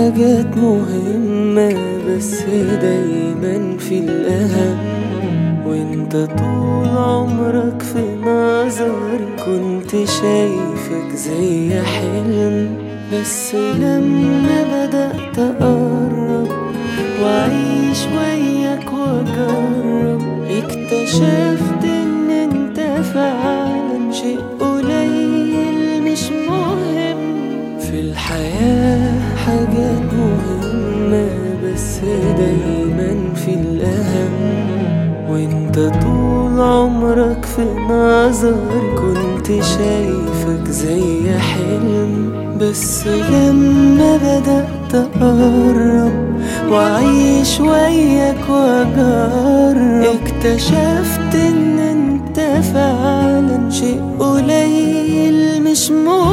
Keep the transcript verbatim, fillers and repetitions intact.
حاجات مهمة بس دايما في الأهم، وانت طول عمرك في نظري كنت شايفك زي حلم. بس لما بدأت أقرب وأعيش وياك وأجرب، اكتشفت إن انت فعلا شيء قليل مش مهم. في الحياة حاجات مهمة بس دايما في الأهم، وانت طول عمرك في نظري كنت شايفك زي حلم. بس لما بدأت أقرب وأعيش وياك وأجرب، اكتشفت إن انت فعلا شيء قليل مش مهم.